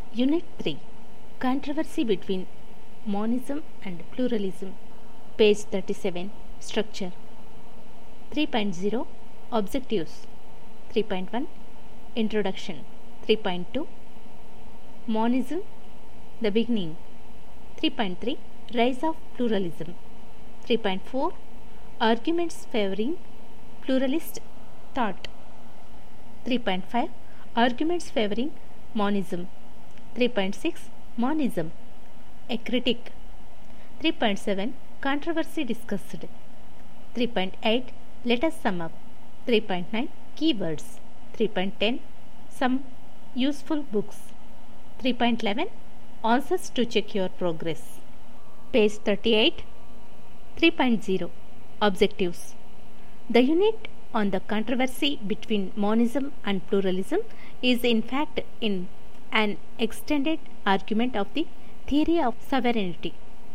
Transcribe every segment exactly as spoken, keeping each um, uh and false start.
Unit three, Controversy between Monism and Pluralism. Page thirty-seven, Structure. three point zero, Objectives. three point one, Introduction. three point two, Monism, the beginning. three point three, Rise of Pluralism. three point four, Arguments favoring pluralist thought. three point five, Arguments favoring monism. three point six, Monism, a critic. three point seven, Controversy discussed. three point eight, Let us sum up. three point nine, Keywords. three point ten, Some useful books. three point eleven, Answers to check your progress. Page thirty-eight, three point zero, Objectives. The unit on the controversy between monism and pluralism is in fact in an extended argument of the theory of sovereignty.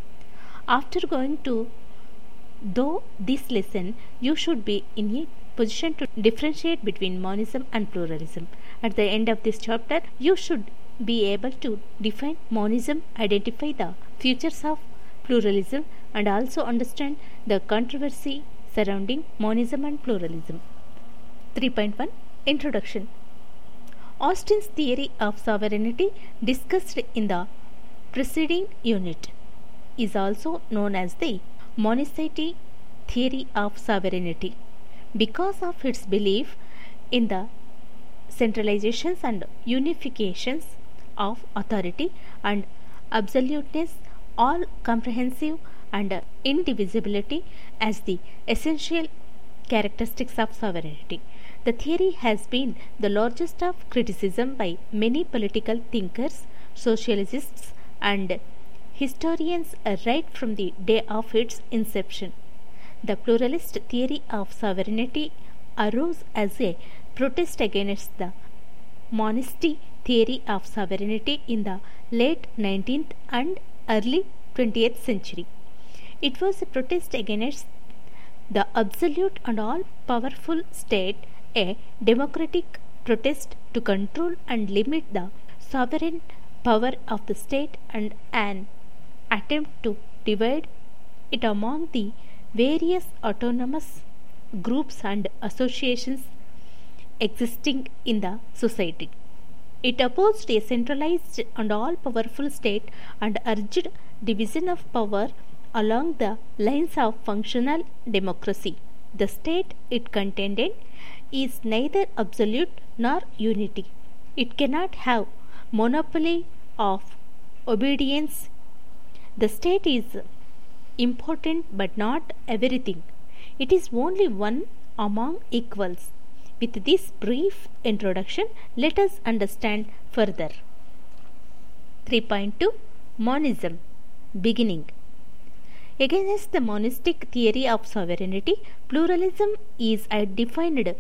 After going to though this lesson, you should be in a position to differentiate between monism and pluralism. At the end of this chapter, you should be able to define monism, identify the features of pluralism, and also understand the controversy surrounding monism and pluralism. three point one, Introduction. Austin's theory of sovereignty, discussed in the preceding unit, is also known as the monicity theory of sovereignty because of its belief in the centralizations and unifications of authority and absoluteness, all comprehensive and indivisibility as the essential characteristics of sovereignty. The theory has been the largest of criticism by many political thinkers, sociologists, and historians right from the day of its inception. The pluralist theory of sovereignty arose as a protest against the monistic theory of sovereignty in the late nineteenth and early twentieth century. It was a protest against the absolute and all-powerful state, a democratic protest to control and limit the sovereign power of the state, and an attempt to divide it among the various autonomous groups and associations existing in the society. It opposed a centralized and all-powerful state and urged division of power along the lines of functional democracy. The state, it contended, is neither absolute nor unity. It cannot have monopoly of obedience. The state is important but not everything. It is only one among equals. With this brief introduction, let us understand further. three point two, Monism, beginning. Against the monistic theory of sovereignty, pluralism is defined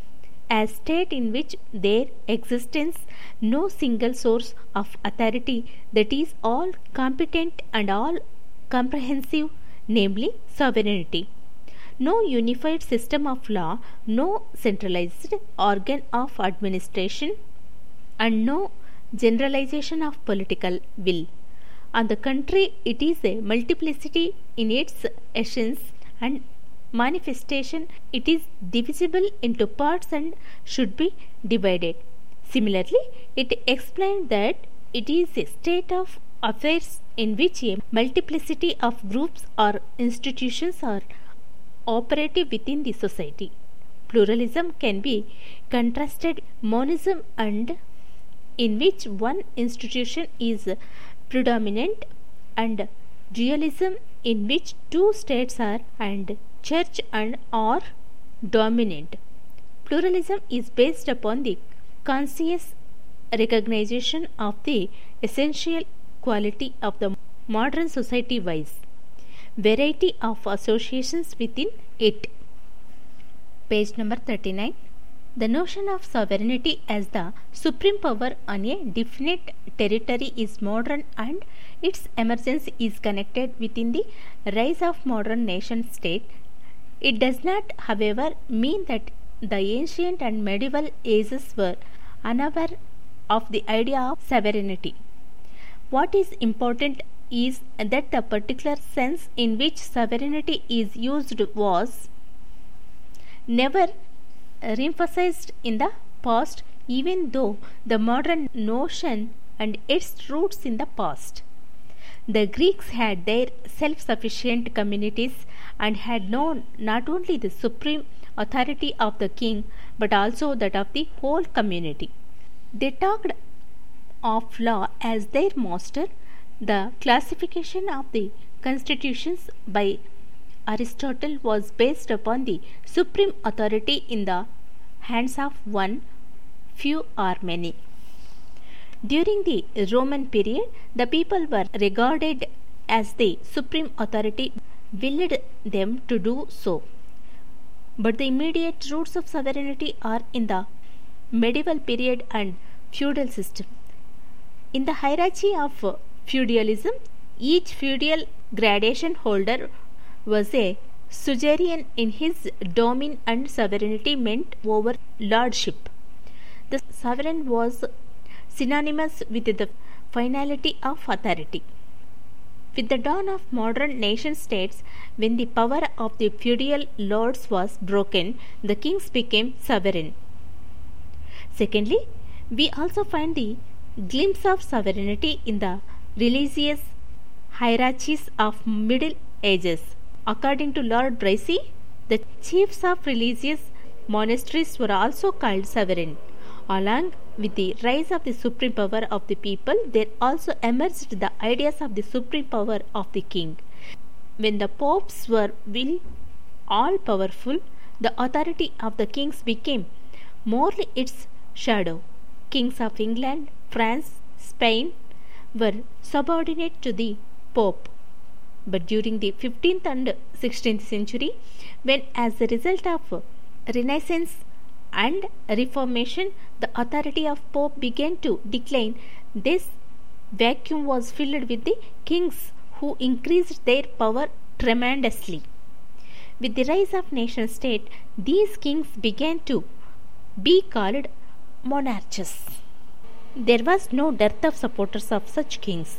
as state in which there exists no single source of authority that is all competent and all comprehensive, namely sovereignty. No unified system of law, no centralized organ of administration, and no generalization of political will. On the contrary, it is a multiplicity in its essence and manifestation. It is divisible into parts and should be divided. Similarly, it explained that it is a state of affairs in which a multiplicity of groups or institutions are operative within the society. Pluralism can be contrasted monism, and in which one institution is predominant, and dualism in which two states are and church and are dominant. Pluralism is based upon the conscious recognition of the essential quality of the modern society vice, variety of associations within it. Page number thirty-nine. The notion of sovereignty as the supreme power on a definite territory is modern, and its emergence is connected within the rise of modern nation state. It does not, however, mean that the ancient and medieval ages were unaware of the idea of sovereignty. What is important is that the particular sense in which sovereignty is used was never re-emphasized in the past, even though the modern notion and its roots in the past. The Greeks had their self-sufficient communities and had known not only the supreme authority of the king but also that of the whole community. They talked of law as their master. The classification of the constitutions by Aristotle was based upon the supreme authority in the hands of one, few or many. During the Roman period, the people were regarded as the supreme authority willed them to do so. But the immediate roots of sovereignty are in the medieval period and feudal system. In the hierarchy of feudalism, each feudal gradation holder was a suzerain in his domain and sovereignty meant over lordship. The sovereign was synonymous with the finality of authority. With the dawn of modern nation states, when the power of the feudal lords was broken, the kings became sovereign. Secondly, we also find the glimpse of sovereignty in the religious hierarchies of Middle Ages. According to Lord Bracy, the chiefs of religious monasteries were also called sovereign. Along with the rise of the supreme power of the people, there also emerged the ideas of the supreme power of the king. When the popes were will all powerful, the authority of the kings became merely its shadow. Kings of England, France, Spain were subordinate to the pope. But during the fifteenth and sixteenth century, when as a result of Renaissance and Reformation, the authority of Pope began to decline, this vacuum was filled with the kings who increased their power tremendously. With the rise of nation state, these kings began to be called monarchs. There was no dearth of supporters of such kings.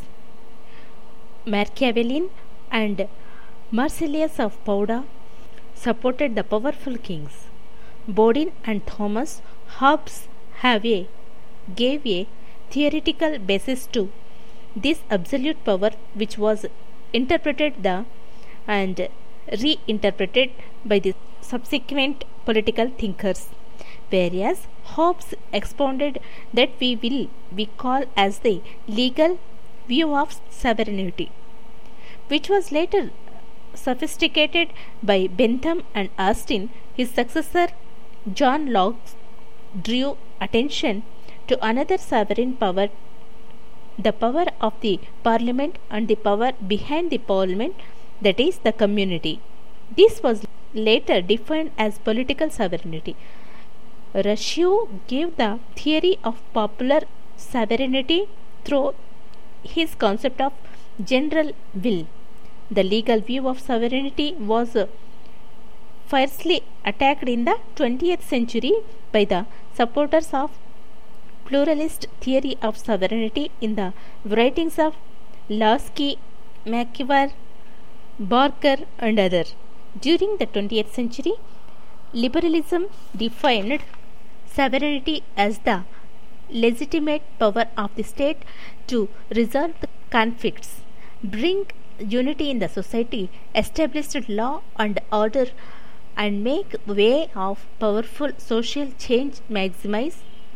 Machiavelli and Marsilius of Poda supported the powerful kings. Bodin and Thomas Hobbes have a, gave a theoretical basis to this absolute power, which was interpreted the and reinterpreted by the subsequent political thinkers, whereas Hobbes expounded that we will we call as the legal view of sovereignty, which was later sophisticated by Bentham and Austin. His successor John Locke drew attention to another sovereign power, the power of the parliament and the power behind the parliament, that is the community. This was later defined as political sovereignty. Rousseau gave the theory of popular sovereignty through his concept of general will. The legal view of sovereignty was fiercely attacked in the twentieth century by the supporters of pluralist theory of sovereignty in the writings of Lasky, Machiavelli, Barker and others. During the twentieth century, liberalism defined sovereignty as the legitimate power of the state to resolve the conflicts, bring unity in the society, establish law and order, and make way of powerful social change. Maximize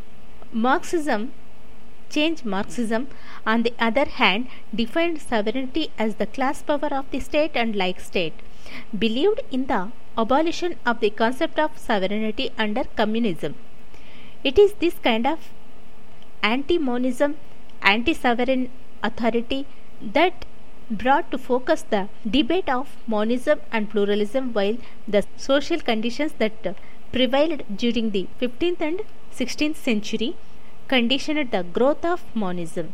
Marxism, change Marxism, on the other hand, defined sovereignty as the class power of the state and like state, believed in the abolition of the concept of sovereignty under communism. It is this kind of anti-monism, anti-sovereign authority that brought to focus the debate of monism and pluralism, while the social conditions that prevailed during the fifteenth and sixteenth century conditioned the growth of monism.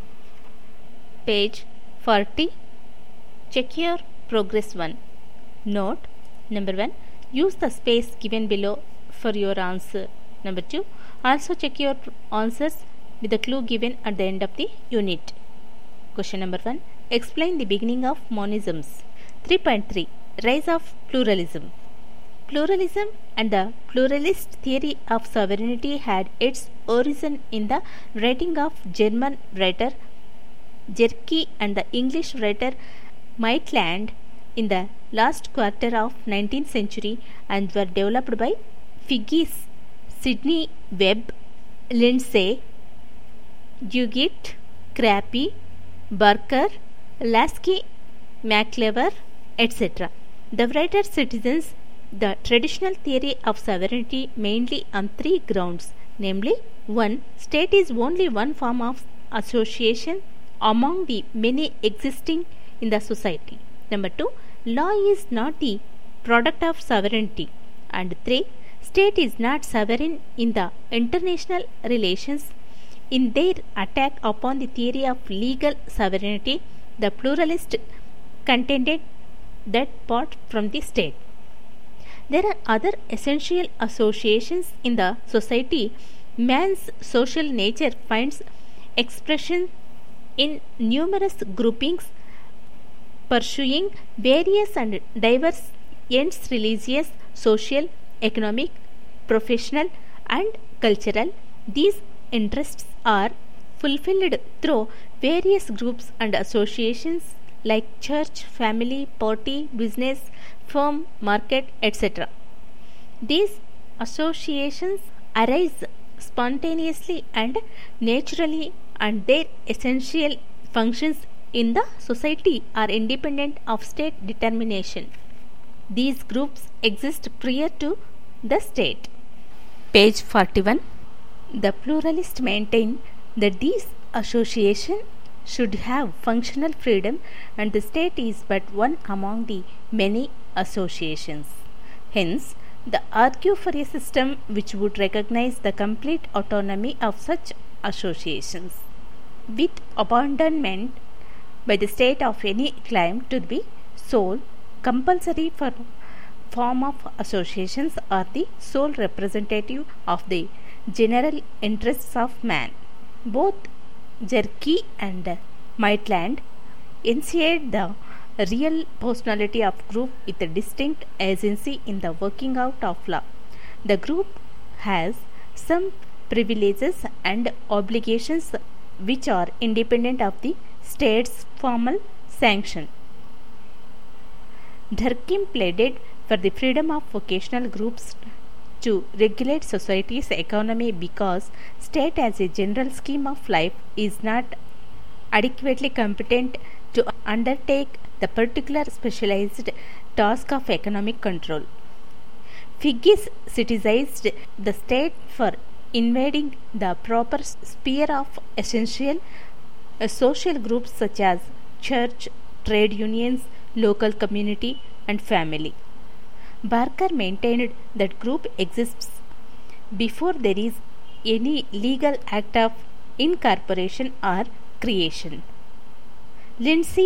Page forty. Check your progress one. Note number one. Use the space given below for your answer. Number two. Also check your answers with the clue given at the end of the unit. Question number one. Explain the beginning of monisms. three point three. Rise of pluralism. Pluralism and the pluralist theory of sovereignty had its origin in the writing of German writer Jerky and the English writer Maitland in the last quarter of nineteenth century and were developed by Figgis, Sidney Webb, Lindsay, Duguid, Crappi, Barker, Lasky, MacLever, et cetera. The writer citizens the traditional theory of sovereignty mainly on three grounds, namely one. State is only one form of association among the many existing in the society. Number two. Law is not the product of sovereignty. And three. State is not sovereign in the international relations. In their attack upon the theory of legal sovereignty, the pluralists contended that part from the state. There are other essential associations in the society. Man's social nature finds expression in numerous groupings pursuing various and diverse ends, religious, social, economic, professional, and cultural. These interests are fulfilled through various groups and associations like church, family, party, business, firm, market, et cetera. These associations arise spontaneously and naturally, and their essential functions in the society are independent of state determination. These groups exist prior to the state. Page forty-one. The pluralists maintain that these associations should have functional freedom and the state is but one among the many associations. Hence, they argue for a system which would recognize the complete autonomy of such associations, with abandonment by the state of any claim to be sole, compulsory for form of associations or the sole representative of the general interests of man. Both Jerky and Maitland enunciate the real personality of group with a distinct agency in the working out of law. The group has some privileges and obligations which are independent of the state's formal sanction. Durkheim pleaded for the freedom of vocational groups to regulate society's economy because state as a general scheme of life is not adequately competent to undertake the particular specialized task of economic control. Figgis criticized the state for invading the proper sphere of essential uh, social groups such as church, trade unions, local community, and family. Barker maintained that group exists before there is any legal act of incorporation or creation. Lindsay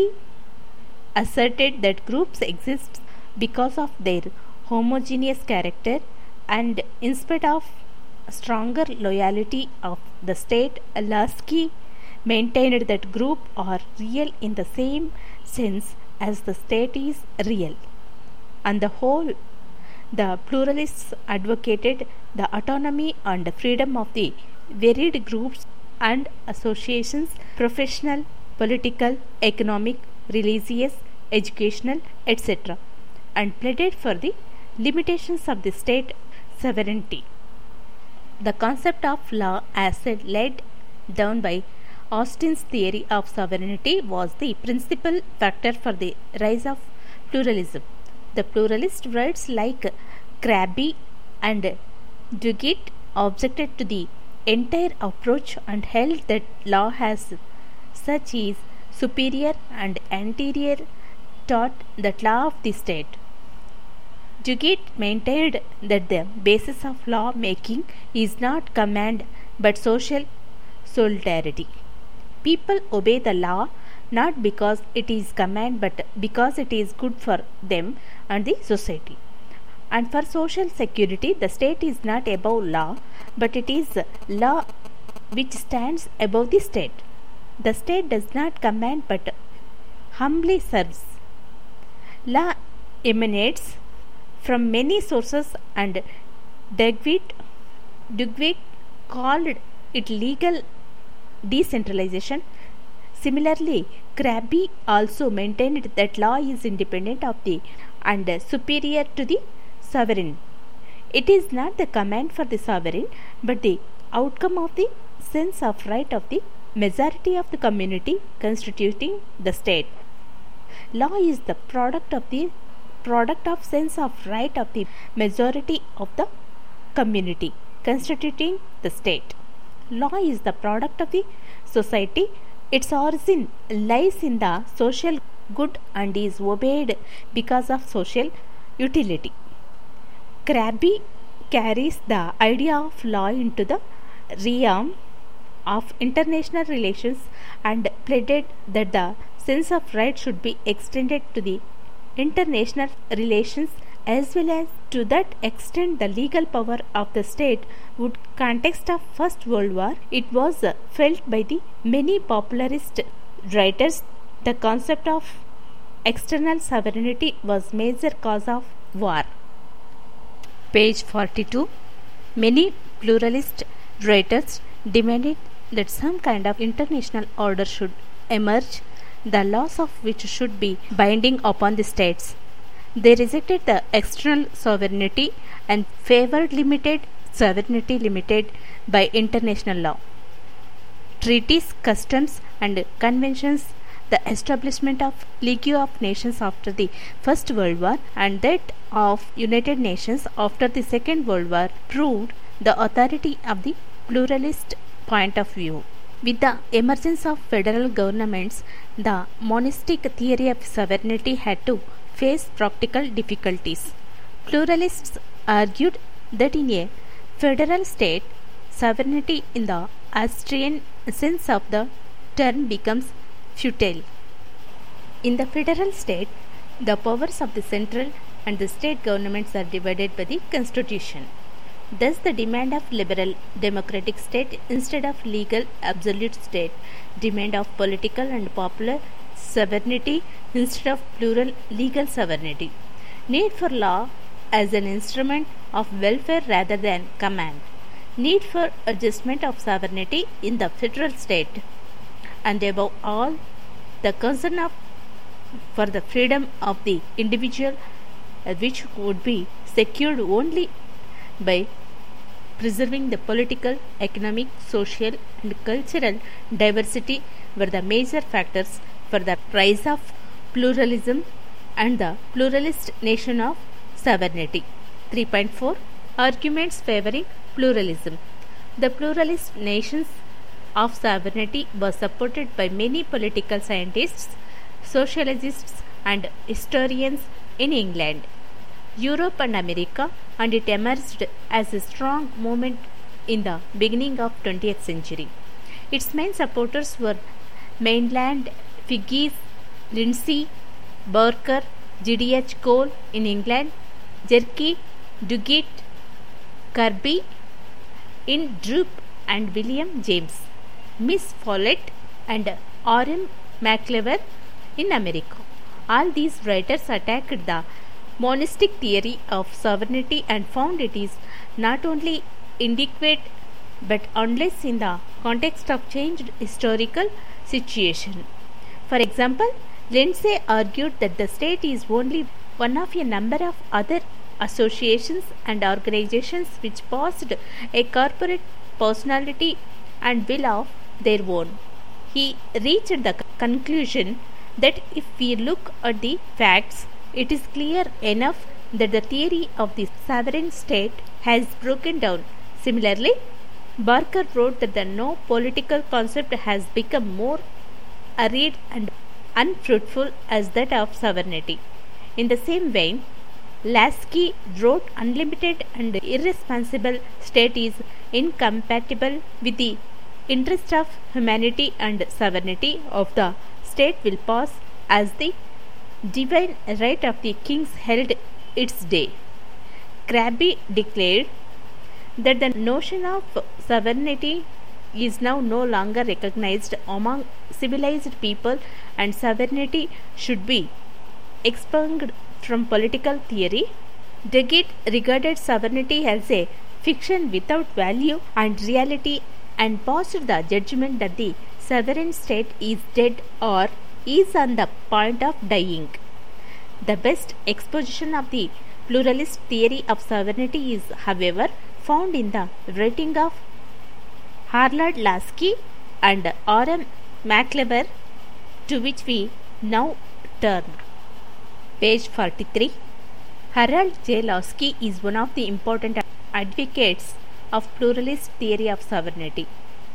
asserted that groups exist because of their homogeneous character and in spite of stronger loyalty of the state. Lasky maintained that groups are real in the same sense as the state is real. On the whole, the pluralists advocated the autonomy and freedom of the varied groups and associations, professional, political, economic, religious, educational, et cetera, and pleaded for the limitations of the state sovereignty. The concept of law as laid down by Austin's theory of sovereignty was the principal factor for the rise of pluralism. The pluralist writers like Crabbe and Duguid objected to the entire approach and held that law as such is superior and anterior taught the law of the state. Duguid maintained that the basis of law making is not command but social solidarity. People obey the law not because it is command but because it is good for them and the society. And for social security, the state is not above law but it is law which stands above the state. The state does not command but humbly serves. Law emanates from many sources, and Dugwit, Dugwit called it legal decentralization. Similarly, Crabbe also maintained that law is independent of the and superior to the sovereign. It is not the command for the sovereign, but the outcome of the sense of right of the majority of the community constituting the state. Law is the product of the product of sense of right of the majority of the community constituting the state. Law is the product of the society. Its origin lies in the social good and is obeyed because of social utility. Crabbe carries the idea of law into the realm of international relations and pleaded that the sense of right should be extended to the international relations as well as to that extent the legal power of the state would context of First World War. It was felt by the many popularist writers the concept of external sovereignty was major cause of war. Page forty-two. Many pluralist writers demanded that some kind of international order should emerge, the laws of which should be binding upon the states. They rejected the external sovereignty and favored limited sovereignty limited by international law. Treaties, customs, and conventions, the establishment of League of Nations after the First World War and that of United Nations after the Second World War proved the authority of the pluralist point of view. With the emergence of federal governments, the monistic theory of sovereignty had to face practical difficulties. Pluralists argued that in a federal state, sovereignty in the Austrian sense of the term becomes futile. In the federal state, the powers of the central and the state governments are divided by the constitution. Thus, the demand of liberal democratic state instead of legal absolute state, demand of political and popular sovereignty instead of plural legal sovereignty, need for law as an instrument of welfare rather than command, need for adjustment of sovereignty in the federal state, and above all, the concern of for the freedom of the individual, uh, which would be secured only by preserving the political, economic, social, and cultural diversity were the major factors for the rise of pluralism and the pluralist nation of sovereignty. three point four Arguments favoring pluralism. The pluralist nations of sovereignty was supported by many political scientists, sociologists, and historians in England, Europe, and America, and it emerged as a strong movement in the beginning of twentieth century. Its main supporters were Maitland, Figgis, Lindsay, Barker, G D H Cole in England, Jerky, Dugit, Kirby in Drupe, and William James, Miss Follett, and R M McIver in America. All these writers attacked the monistic theory of sovereignty and found it is not only inadequate but unless in the context of changed historical situation. For example, Lindsay argued that the state is only one of a number of other associations and organizations which possessed a corporate personality and will of their own. He reached the conclusion that if we look at the facts, it is clear enough that the theory of the sovereign state has broken down. Similarly, Barker wrote that the no political concept has become more arid and unfruitful as that of sovereignty. In the same vein, Lasky wrote unlimited and irresponsible state is incompatible with the interest of humanity and sovereignty of the state will pass as the divine right of the kings held its day. Crabbe declared that the notion of sovereignty is now no longer recognized among civilized people, and sovereignty should be expunged from political theory. Daggett regarded sovereignty as a fiction without value and reality and passed the judgment that the sovereign state is dead or is on the point of dying. The best exposition of the pluralist theory of sovereignty is, however, found in the writing of Harold Lasky and R M McLever, to which we now turn. Page forty-three. Harold J. Lasky is one of the important advocates of pluralist theory of sovereignty.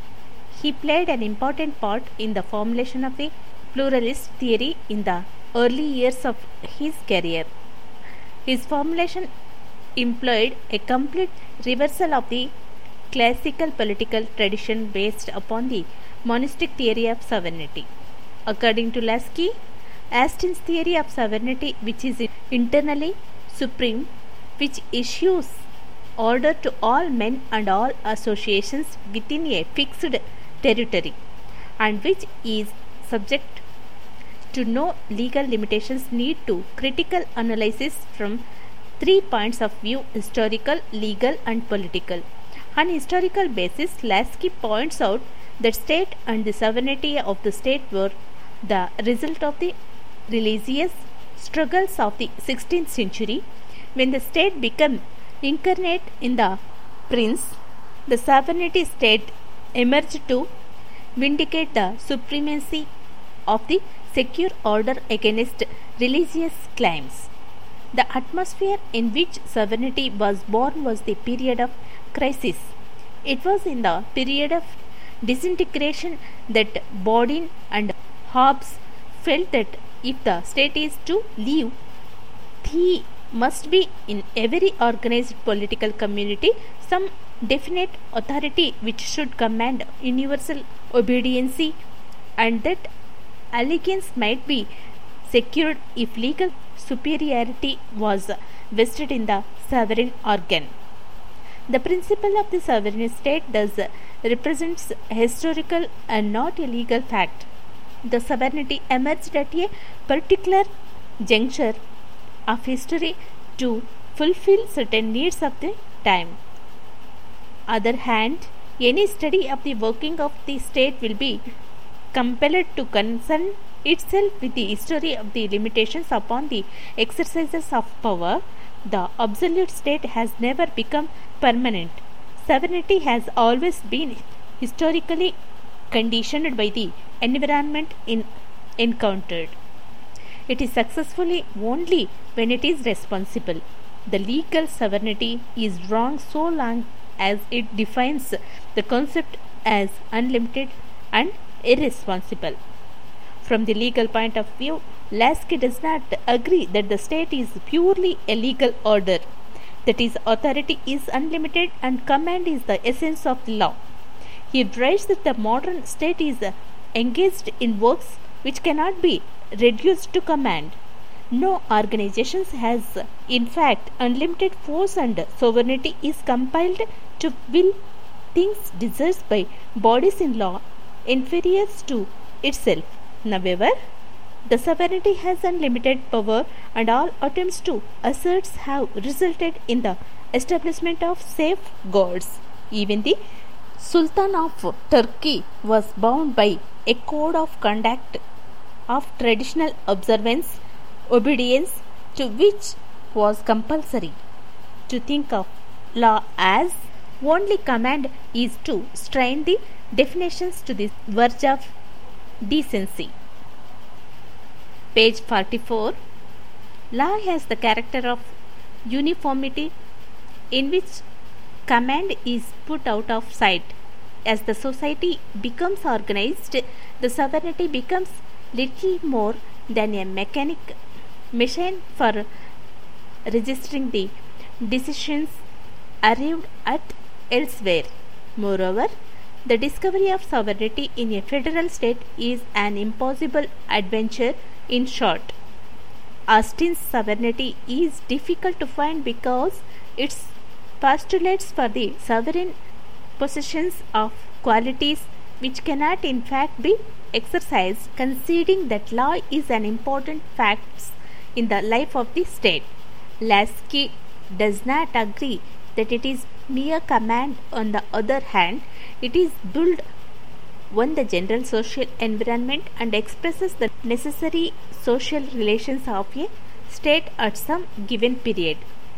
He played an important part in the formulation of the pluralist theory in the early years of his career. His formulation employed a complete reversal of the classical political tradition based upon the monistic theory of sovereignty. According to Lasky, Austin's theory of sovereignty, which is internally supreme, which issues order to all men and all associations within a fixed territory, and which is subject to no legal limitations, need to critical analysis from three points of view: historical, legal and political. On historical basis, Lasky points out that state and the sovereignty of the state were the result of the religious struggles of the sixteenth century. When the state became incarnate in the prince, the sovereignty state emerged to vindicate the supremacy of the secure order against religious claims. The atmosphere in which sovereignty was born was the period of crisis. It was in the period of disintegration that Bodin and Hobbes felt that if the state is to live, he must be in every organized political community some definite authority which should command universal obedience, and that allegiance might be secured if legal superiority was vested in the sovereign organ. The principle of the sovereign state thus represents historical and not a legal fact. The sovereignty emerged at a particular juncture of history to fulfill certain needs of the time. Other hand, any study of the working of the state will be compelled to concern itself with the history of the limitations upon the exercises of power. The absolute state has never become permanent. Sovereignty has always been historically conditioned by the environment in encountered. It is successfully only when it is responsible. The legal sovereignty is wrong so long as it defines the concept as unlimited and irresponsible. From the legal point of view, Lasky does not agree that the state is purely a legal order, that is, authority is unlimited and command is the essence of the law. He writes that the modern state is engaged in works which cannot be reduced to command. No organization has, in fact, unlimited force, and sovereignty is compelled to will things deserved by bodies in law inferior to itself. However, the sovereignty has unlimited power, and all attempts to assert have resulted in the establishment of safeguards. Even the Sultan of Turkey was bound by a code of conduct of traditional observance, obedience to which was compulsory. To think of law as only command is to strain the definitions to the verge of decency. Page forty-four. Law has the character of uniformity in which command is put out of sight. As the society becomes organized, the sovereignty becomes little more than a mechanic machine for registering the decisions arrived at elsewhere. Moreover, the discovery of sovereignty in a federal state is an impossible adventure. In short, Austin's sovereignty is difficult to find because its postulates for the sovereign possessions of qualities which cannot in fact be exercised, conceding that law is an important fact in the life of the state. Lasky does not agree that it is mere command. On the other hand, it is built on the general social environment and expresses the necessary social relations of a state at some given period.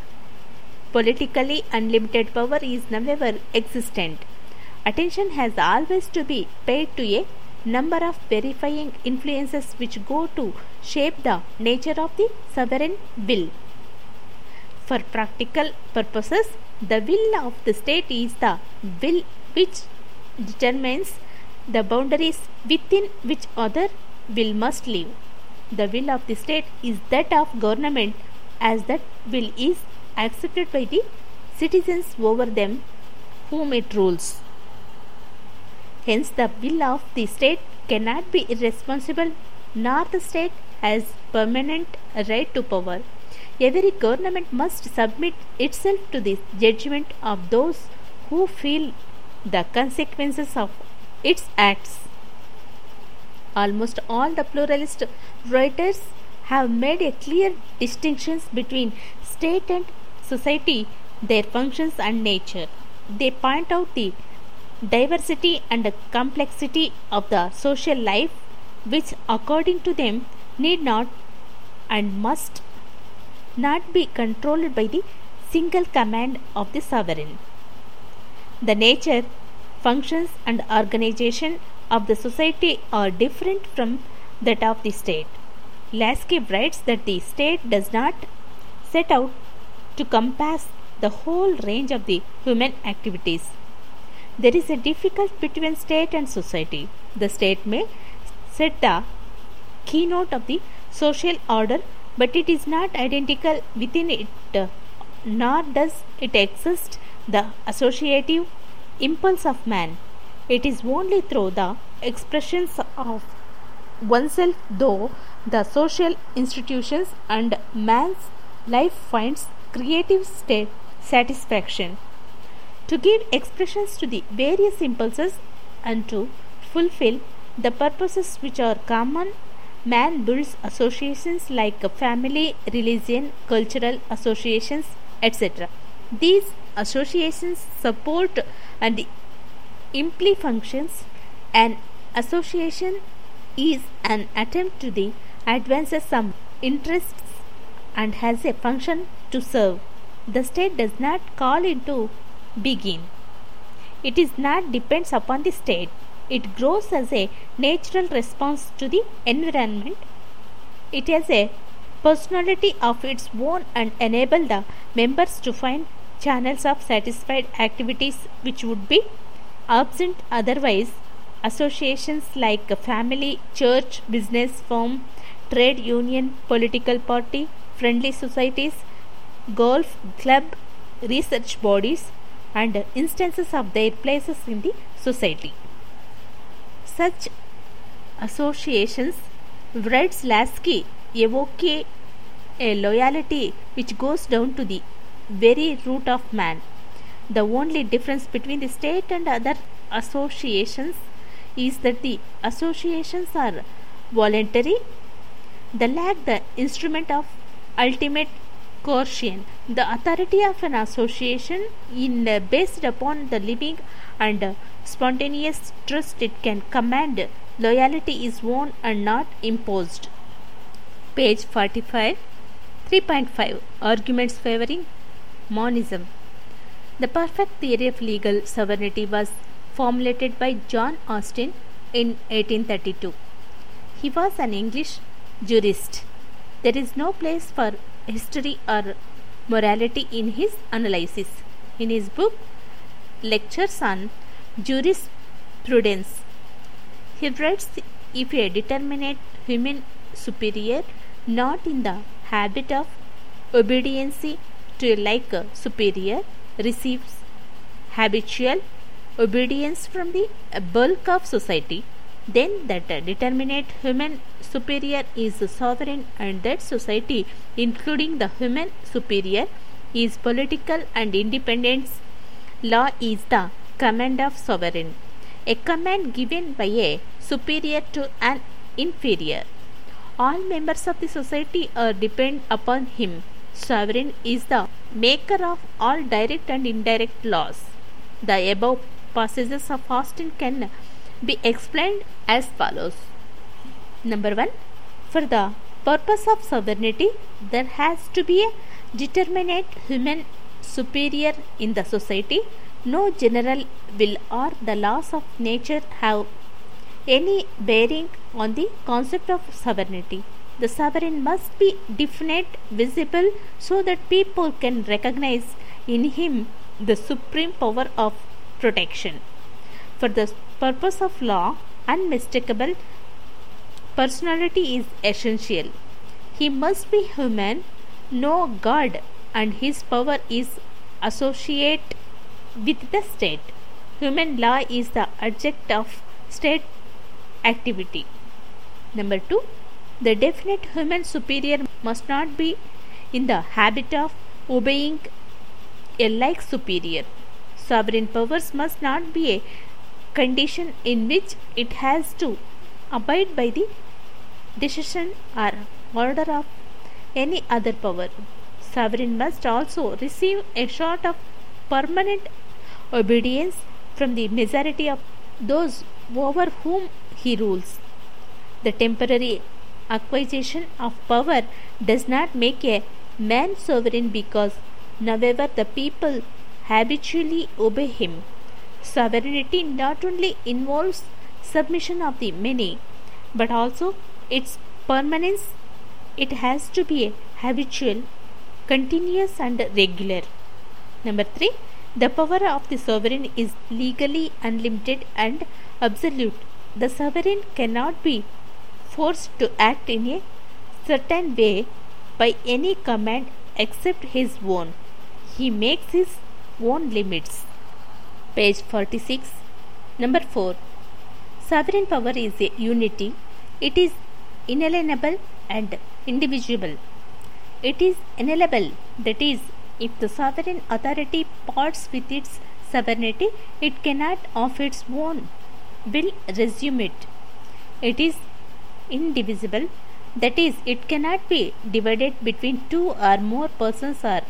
Politically unlimited power is never existent. Attention has always to be paid to a number of verifying influences which go to shape the nature of the sovereign will. For practical purposes, the will of the state is the will which determines the boundaries within which other will must live. The will of the state is that of government, as that will is accepted by the citizens over them whom it rules. Hence, the will of the state cannot be irresponsible, nor the state has permanent right to power. Every government must submit itself to the judgment of those who feel the consequences of its acts. Almost all the pluralist writers have made a clear distinction between state and society, their functions and nature. They point out the diversity and the complexity of the social life, which according to them need not and must not be controlled by the single command of the sovereign. The nature, functions and organization of the society are different from that of the state. Lasky writes that the state does not set out to compass the whole range of the human activities. There is a difference between state and society. The state may set the keynote of the social order, but it is not identical within it, nor does it exist the associative impulse of man. It is only through the expressions of oneself though the social institutions and man's life finds creative state satisfaction. To give expressions to the various impulses and to fulfill the purposes which are common, man builds associations like family, religion, cultural associations, et cetera. These associations support and imply functions. An association is an attempt to the advance some interests and has a function to serve. The state does not call into being. It is not depends upon the state. It grows as a natural response to the environment. It has a personality of its own and enable the members to find channels of satisfied activities which would be absent otherwise. Associations like a family, church, business firm, trade union, political party, friendly societies, golf club, research bodies, and instances of their places in the society. Such associations, writes Lasky, evoke a loyalty which goes down to the very root of man. The only difference between the state and other associations is that the associations are voluntary. They lack the instrument of ultimate coercion. The authority of an association is uh, based upon the living and uh, spontaneous trust it can command. Loyalty is won and not imposed. Page forty-five. three point five. Arguments favoring monism. The perfect theory of legal sovereignty was formulated by John Austin in eighteen thirty-two. He was an English jurist. There is no place for history or morality in his analysis. In his book Lectures on Jurisprudence, he writes, if a determinate human superior not in the habit of obedience to a like superior receives habitual obedience from the bulk of society, then that determinate human superior is sovereign, and that society, including the human superior, is political and independent. Law is the command of sovereign. a command given by a superior to an inferior. All members of the society are depend upon him. Sovereign is the maker of all direct and indirect laws. The above passages of Austin can be explained as follows. Number one, for the purpose of sovereignty, there has to be a determinate human superior in the society. No general will or the laws of nature have any bearing on the concept of sovereignty. The sovereign must be definite, visible, so that people can recognize in him the supreme power of protection. For the purpose of law, unmistakable personality is essential. He must be human, know God, and his power is associate with the state. Human law is the object of state activity. Number two, the definite human superior must not be in the habit of obeying a like superior. Sovereign powers must not be a condition in which it has to abide by the decision or order of any other power. Sovereign must also receive a sort of permanent obedience from the majority of those over whom he rules. The temporary acquisition of power does not make a man sovereign, because however the people habitually obey him. Sovereignty not only involves submission of the many, but also its permanence. It has to be a habitual, continuous and regular. Number three, the power of the sovereign is legally unlimited and absolute. The sovereign cannot be forced to act in a certain way by any command except his own. He makes his own limits. Page forty-six. Number four. Sovereign power is a unity. It is inalienable and indivisible. It is inalienable, that is, if the sovereign authority parts with its sovereignty, it cannot of its own will resume it. It is indivisible, that is, it cannot be divided between two or more persons or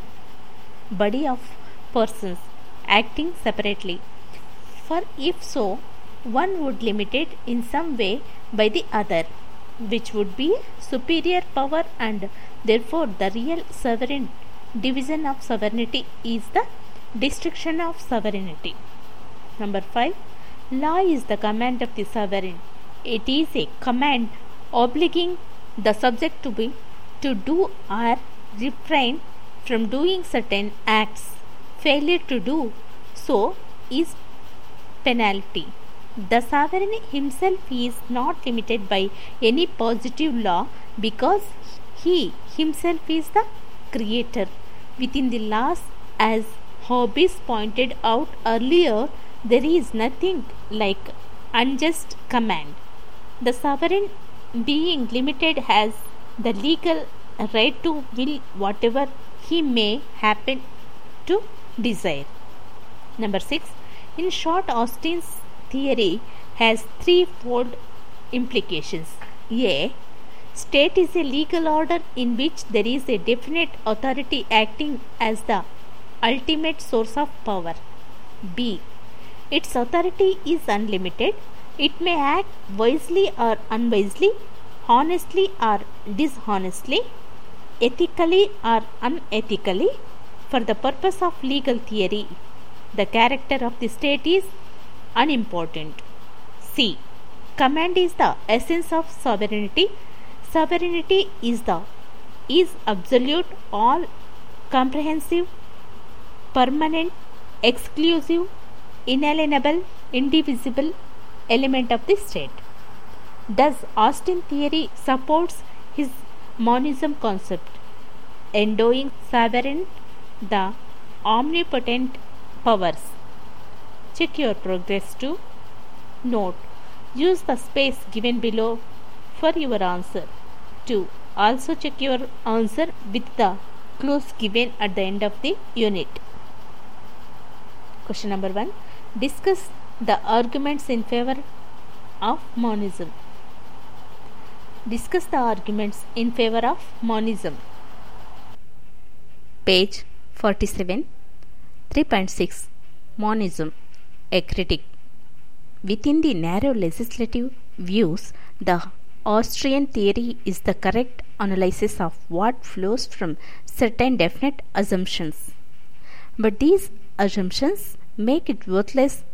body of persons acting separately. For if so, one would limit it in some way by the other, which would be superior power, and therefore the real sovereign division of sovereignty is the destruction of sovereignty. Number five. Law is the command of the sovereign. It is a command obligating the subject to be to do or refrain from doing certain acts. Failure to do so is penalty. The sovereign himself is not limited by any positive law, because he himself is the creator. Within the laws, as Hobbes pointed out earlier, there is nothing like unjust command. The sovereign, being limited, has the legal right to will whatever he may happen to desire. Number six. In short, Austin's theory has threefold implications. A. State is a legal order in which there is a definite authority acting as the ultimate source of power. B. Its authority is unlimited. It may act wisely or unwisely, honestly or dishonestly, ethically or unethically. For the purpose of legal theory, the character of the state is unimportant. C. Command is the essence of sovereignty. Sovereignty is the is absolute, all comprehensive, permanent, exclusive, inalienable, indivisible element of the state. Thus, Austin theory supports his monism concept, endowing sovereign the omnipotent powers. Check your progress to note. Use the space given below for your answer. two. Also check your answer with the clues given at the end of the unit. Question number one. Discuss The arguments in favor of monism. Discuss the arguments in favor of monism. Page forty-seven, three point six. Monism, a critic. Within the narrow legislative views, the Austrian theory is the correct analysis of what flows from certain definite assumptions. But these assumptions make it worthless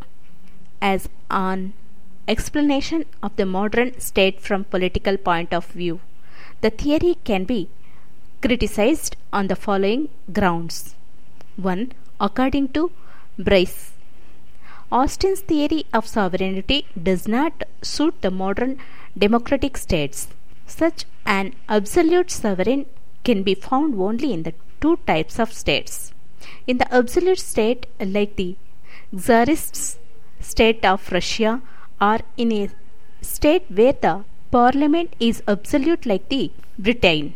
as an explanation of the modern state from political point of view. The theory can be criticized on the following grounds. one. According to Bryce, Austin's theory of sovereignty does not suit the modern democratic states. Such an absolute sovereign can be found only in the two types of states. In the absolute state, like the Tsarist state of Russia, or in a state where the parliament is absolute like the Britain.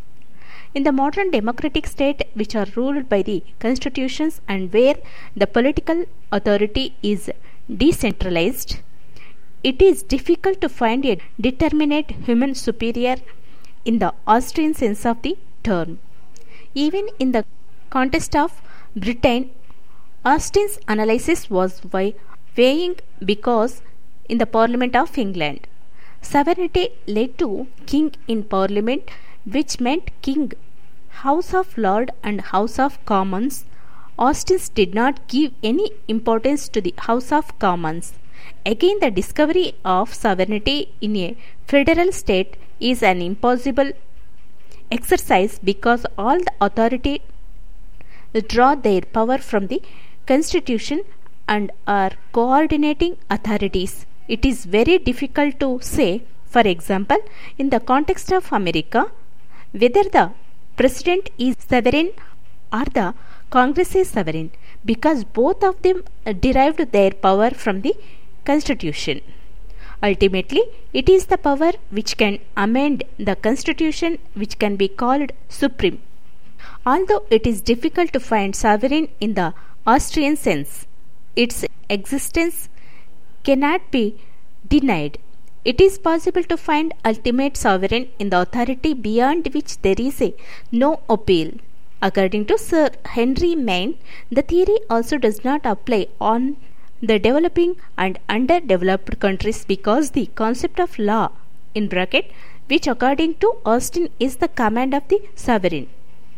In the modern democratic state, which are ruled by the constitutions and where the political authority is decentralized, it is difficult to find a determinate human superior in the Austrian sense of the term. Even in the context of Britain, Austin's analysis was weighing because in the Parliament of England, sovereignty led to king in Parliament, which meant king, House of Lords and House of Commons. Austin did not give any importance to the House of Commons. Again, the discovery of sovereignty in a federal state is an impossible exercise because all the authority draw their power from the Constitution and are coordinating authorities. It is very difficult to say, for example, in the context of America, whether the President is sovereign or the Congress is sovereign, because both of them derived their power from the Constitution. Ultimately, it is the power which can amend the Constitution which can be called supreme. Although it is difficult to find sovereign in the Austrian sense, its existence cannot be denied. It is possible to find ultimate sovereign in the authority beyond which there is a no appeal. According to Sir Henry Maine, the theory also does not apply on the developing and underdeveloped countries because the concept of law in bracket, which according to Austin is the command of the sovereign,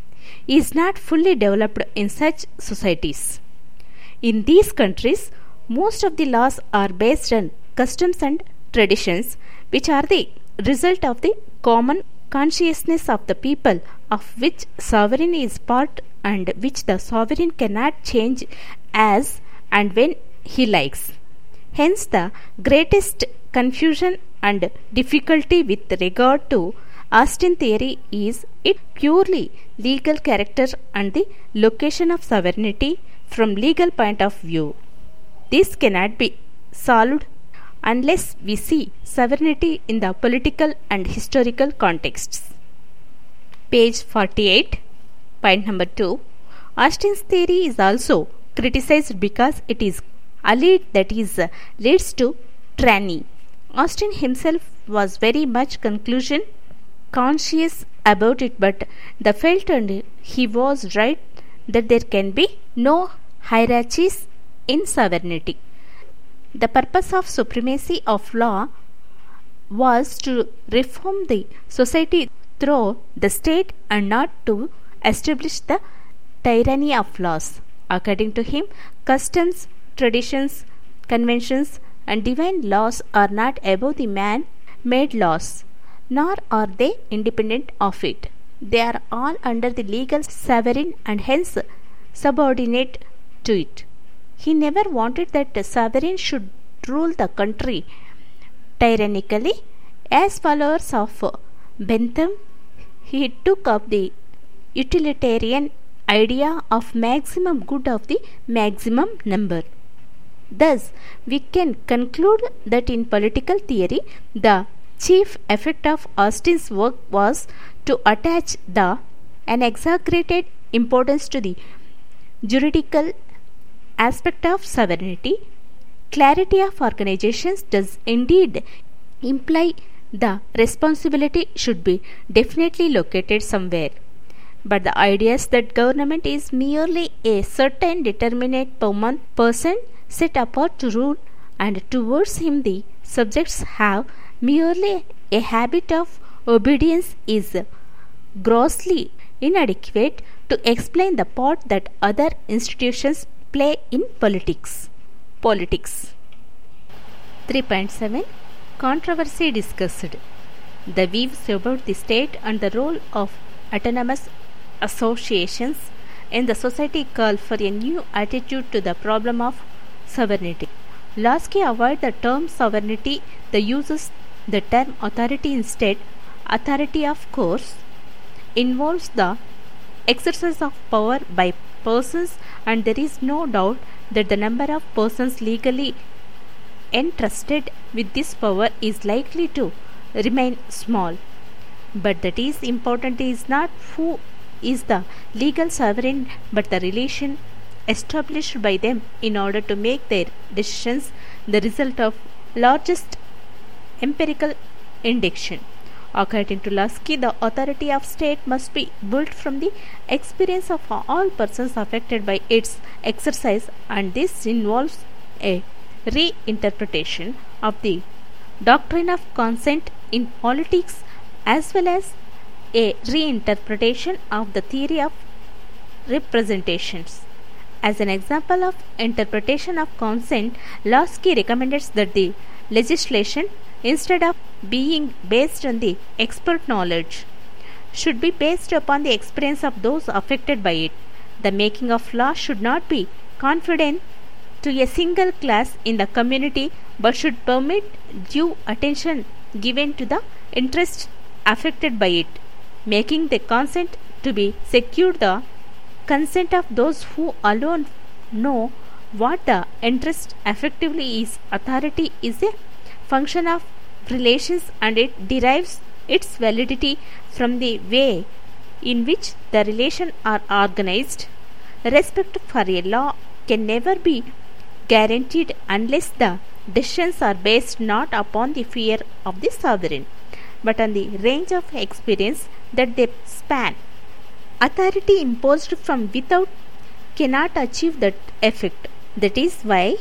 is not fully developed in such societies. In these countries, most of the laws are based on customs and traditions, which are the result of the common consciousness of the people, of which sovereign is part and which the sovereign cannot change as and when he likes. Hence, the greatest confusion and difficulty with regard to Austin theory is its purely legal character and the location of sovereignty from legal point of view. This cannot be solved unless we see sovereignty in the political and historical contexts. Page forty-eight, point number two. Austin's theory is also criticized because it is alleged that is leads to tyranny. Austin himself was very much conclusion conscious about it, but the felt and he was right that there can be no hierarchies in sovereignty. The purpose of supremacy of law was to reform the society through the state and not to establish the tyranny of laws. According to him, customs, traditions, conventions, and divine laws are not above the man-made laws, nor are they independent of it. They are all under the legal sovereign and hence subordinate to it. He never wanted that the sovereign should rule the country tyrannically. As followers of Bentham, he took up the utilitarian idea of maximum good of the maximum number. Thus, we can conclude that in political theory, the chief effect of Austin's work was to attach the an exaggerated importance to the juridical aspect of sovereignty Clarity of organizations does indeed imply the responsibility should be definitely located somewhere. But the idea is that government is merely a certain determinate person set apart to rule, and towards him the subjects have merely a habit of obedience is grossly inadequate to explain the part that other institutions play in politics. Politics. three point seven Controversy discussed. The views about the state and the role of autonomous associations in the society call for a new attitude to the problem of sovereignty. Lasky avoids the term sovereignty, the uses the term authority instead. Authority, of course, involves the exercise of power by persons, and there is no doubt that the number of persons legally entrusted with this power is likely to remain small. But that is important is not who is the legal sovereign, but the relation established by them in order to make their decisions the result of largest empirical induction. According to Lasky, the authority of state must be built from the experience of all persons affected by its exercise, and this involves a reinterpretation of the doctrine of consent in politics as well as a reinterpretation of the theory of representations. As an example of interpretation of consent, Lasky recommends that the legislation, instead of being based on the expert knowledge, should be based upon the experience of those affected by it. The making of law should not be confined to a single class in the community, but should permit due attention given to the interests affected by it, making the consent to be secured the consent of those who alone know what the interest effectively is. Authority is a function of relations, and it derives its validity from the way in which the relations are organized. Respect for a law can never be guaranteed unless the decisions are based not upon the fear of the sovereign, but on the range of experience that they span. Authority imposed from without cannot achieve that effect. That is why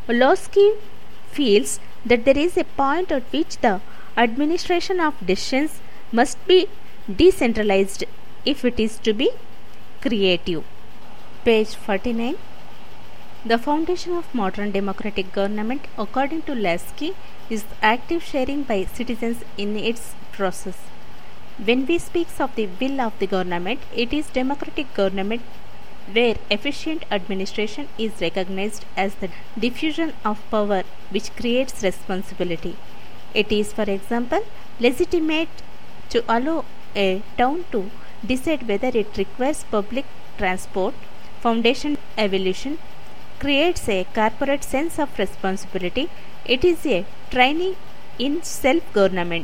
Lasky feels that there is a point at which the administration of decisions must be decentralized if it is to be creative. Page forty-nine. The foundation of modern democratic government, according to Lasky, is active sharing by citizens in its process. When we speak of the will of the government, it is democratic government where efficient administration is recognized as the diffusion of power which creates responsibility. It is, for example, legitimate to allow a town to decide whether it requires public transport. Foundation evolution creates a corporate sense of responsibility. It is a training in self-government.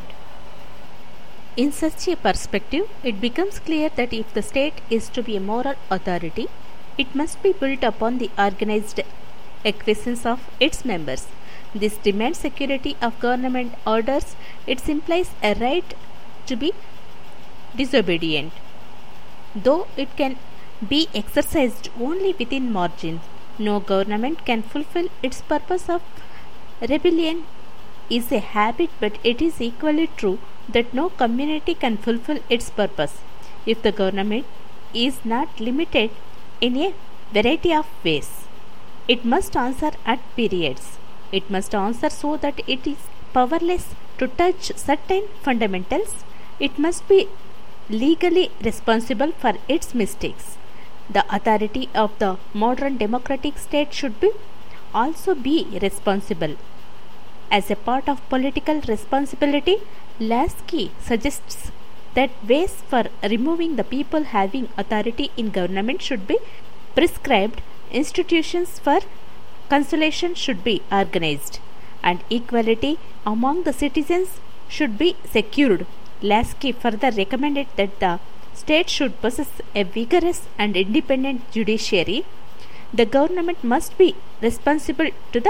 In such a perspective, it becomes clear that if the state is to be a moral authority, it must be built upon the organized acquiescence of its members. This demands security of government orders. It implies a right to be disobedient, though it can be exercised only within margins. No government can fulfill its purpose of rebellion is a habit, but it is equally true that no community can fulfill its purpose if the government is not limited in a variety of ways. It must answer at periods. It must answer so that it is powerless to touch certain fundamentals. It must be legally responsible for its mistakes. The authority of the modern democratic state should be also be responsible. As a part of political responsibility, Lasky suggests that ways for removing the people having authority in government should be prescribed, institutions for consolation should be organized, and equality among the citizens should be secured. Lasky further recommended that the state should possess a vigorous and independent judiciary. The government must be responsible to the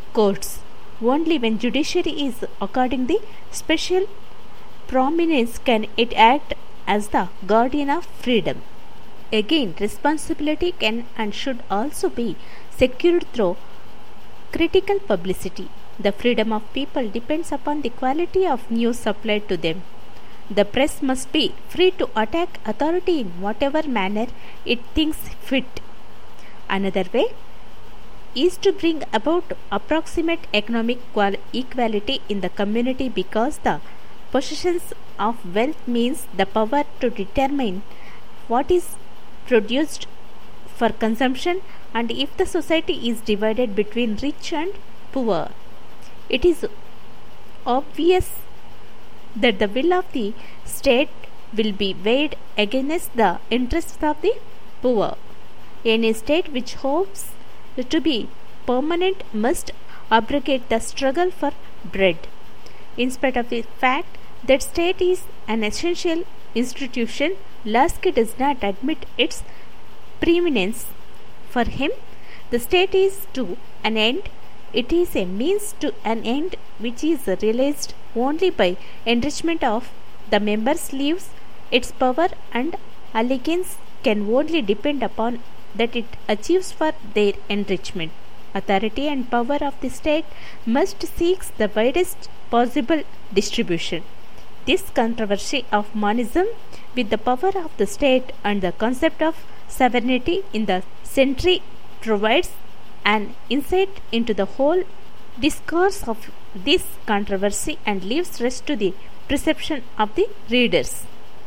courts. Only when judiciary is according the special prominence can it act as the guardian of freedom. Again, responsibility can and should also be secured through critical publicity. The freedom of people depends upon the quality of news supplied to them. The press must be free to attack authority in whatever manner it thinks fit. Another way is to bring about approximate economic equality in the community, because the possession of wealth means the power to determine what is produced for consumption, and if the society is divided between rich and poor, it is obvious that the will of the state will be weighed against the interests of the poor. Any state which hopes to be permanent must abrogate the struggle for bread. In spite of the fact that state is an essential institution, Lasky does not admit its preeminence. For him, the state is to an end. It is a means to an end which is realized only by enrichment of the members' lives. Its power and allegiance can only depend upon that it achieves for their enrichment. Authority and power of the state must seek the widest possible distribution. This controversy of monism with the power of the state and the concept of sovereignty in the century provides an insight into the whole discourse of this controversy and leaves rest to the perception of the readers.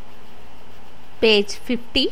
Page fifty.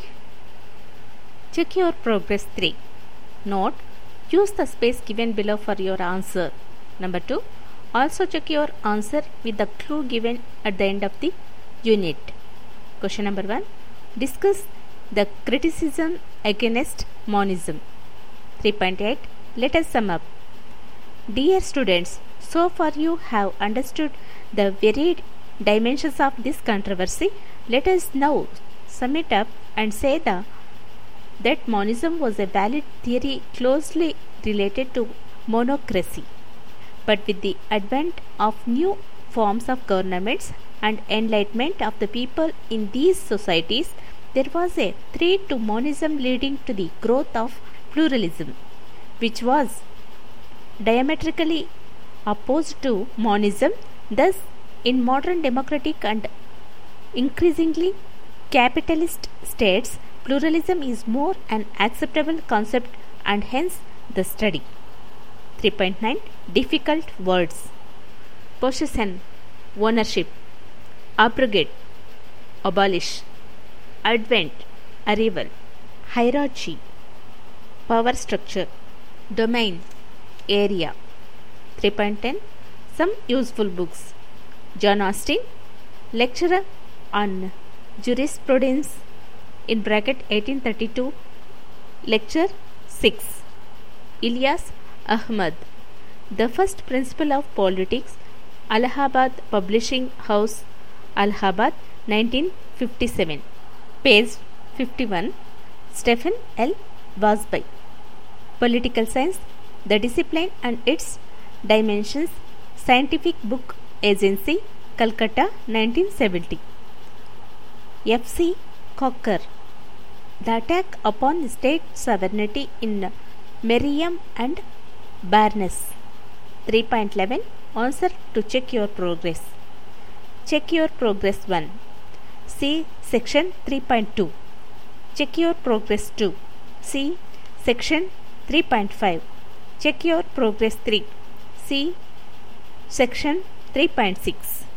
Check your progress three. Note: use the space given below for your answer. Number two. Also check your answer with the clue given at the end of the unit. Question number one. Discuss the criticism against monism. three point eight. Let us sum up. Dear students, so far you have understood the varied dimensions of this controversy. Let us now sum it up and say the, that monism was a valid theory closely related to monocracy. But with the advent of new forms of governments and enlightenment of the people in these societies, there was a threat to monism, leading to the growth of pluralism, which was diametrically opposed to monism. Thus, in modern democratic and increasingly capitalist states, pluralism is more an acceptable concept and hence the study. three point nine. Difficult words. Possession, ownership, abrogate, abolish, advent, arrival, hierarchy, power structure, domain, area. three point ten. Some useful books. John Austin, lecturer on jurisprudence, in bracket eighteen thirty-two, lecture six. Ilyas Ahmad, The First Principle of Politics, Allahabad Publishing House, Allahabad, nineteen fifty-seven. Page fifty-one. Stephen L. Wasby, Political Science, The Discipline and Its Dimensions, Scientific Book Agency, Calcutta, nineteen seventy. F C Cocker, The Attack upon State Sovereignty in Merriam and Barnes, three point eleven. Answer to check your progress. Check your progress one. See section three point two. Check your progress two. See section three point five. Check your progress three. See section three point six.